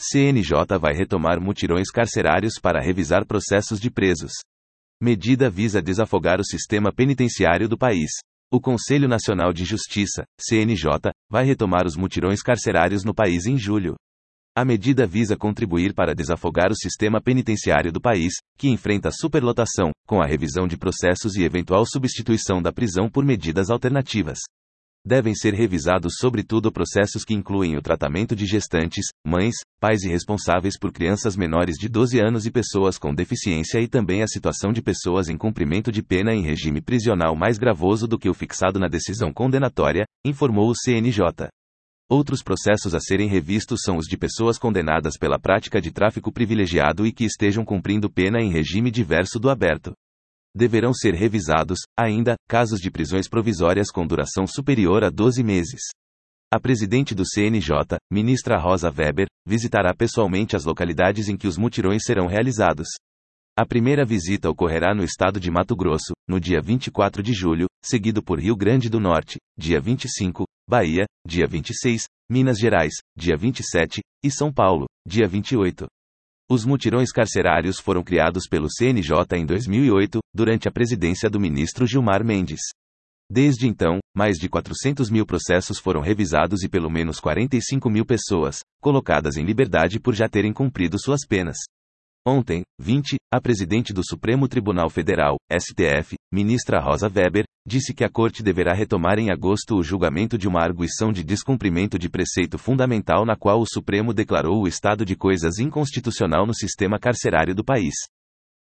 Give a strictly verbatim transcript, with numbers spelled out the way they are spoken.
C N J vai retomar mutirões carcerários para revisar processos de presos. Medida visa desafogar o sistema penitenciário do país. O Conselho Nacional de Justiça, C N J, vai retomar os mutirões carcerários no país em julho. A medida visa contribuir para desafogar o sistema penitenciário do país, que enfrenta superlotação, com a revisão de processos e eventual substituição da prisão por medidas alternativas. Devem ser revisados sobretudo processos que incluem o tratamento de gestantes, mães, pais e responsáveis por crianças menores de doze anos e pessoas com deficiência e também a situação de pessoas em cumprimento de pena em regime prisional mais gravoso do que o fixado na decisão condenatória, informou o C N J. Outros processos a serem revistos são os de pessoas condenadas pela prática de tráfico privilegiado e que estejam cumprindo pena em regime diverso do aberto. Deverão ser revisados, ainda, casos de prisões provisórias com duração superior a doze meses. A presidente do C N J, ministra Rosa Weber, visitará pessoalmente as localidades em que os mutirões serão realizados. A primeira visita ocorrerá no estado de Mato Grosso, no dia vinte e quatro de julho, seguido por Rio Grande do Norte, dia vinte e cinco, Bahia, dia vinte e seis, Minas Gerais, dia vinte e sete, e São Paulo, dia vinte e oito. Os mutirões carcerários foram criados pelo C N J em dois mil e oito, durante a presidência do ministro Gilmar Mendes. Desde então, mais de quatrocentos mil processos foram revisados e pelo menos quarenta e cinco mil pessoas, colocadas em liberdade por já terem cumprido suas penas. Ontem, vinte, a presidente do Supremo Tribunal Federal, S T F, ministra Rosa Weber, disse que a Corte deverá retomar em agosto o julgamento de uma arguição de descumprimento de preceito fundamental na qual o Supremo declarou o estado de coisas inconstitucional no sistema carcerário do país.